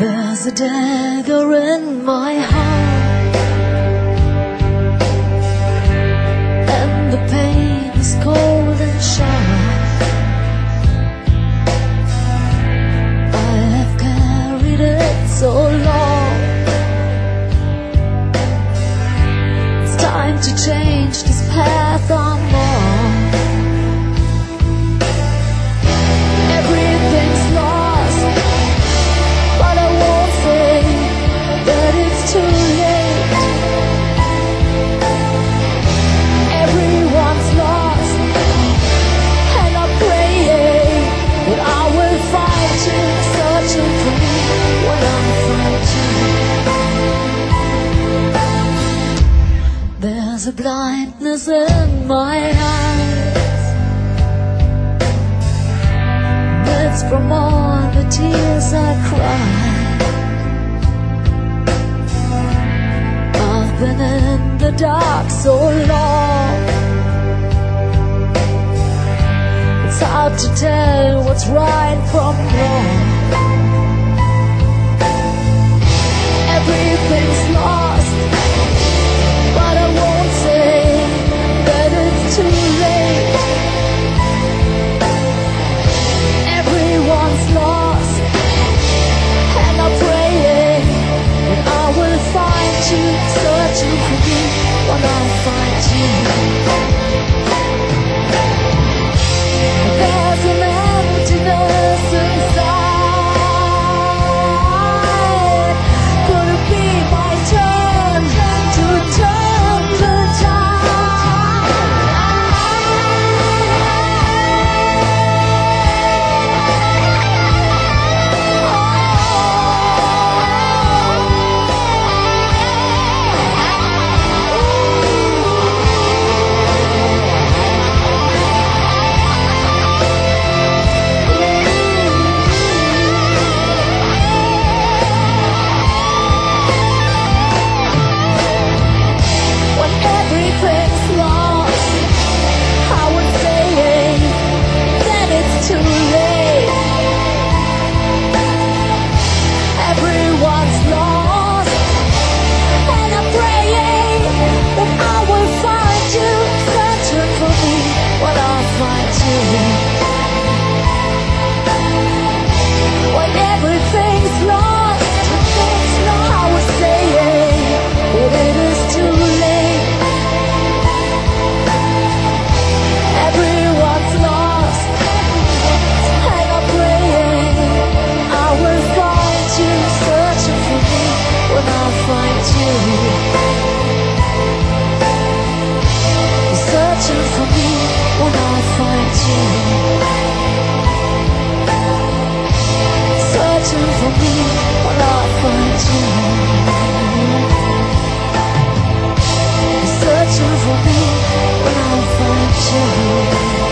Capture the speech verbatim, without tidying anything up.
There's a dagger in my heart, and the pain is cold and sharp. I have carried it so long. It's time to change this path I'm on. Everything's lost, but I won't say that it's too late. Everyone's lost, and I'm praying that I will find you, searching for me when I find you. There's a blindness in my eyes, it's from all the tears I cried. I've been in the dark so long, it's hard to tell what's right from wrong. Everything's lost, but I won't say that it's too late. Everyone's lost, and I'm praying that I will find you, searching for me when I find you. There's an emptiness inside. Could it be my turn to turn the tide? When everything's lost, I would say that it's too late. Everyone's lost, and I'm praying that I will find you, searching for me when I find you. When everything's lost, I was saying that it is too late. Everyone's lost, and I'm praying I will find you, searching for me when I find you. You're searching for me when I find you. Searching for me when I find you. You're searching for me when I find you.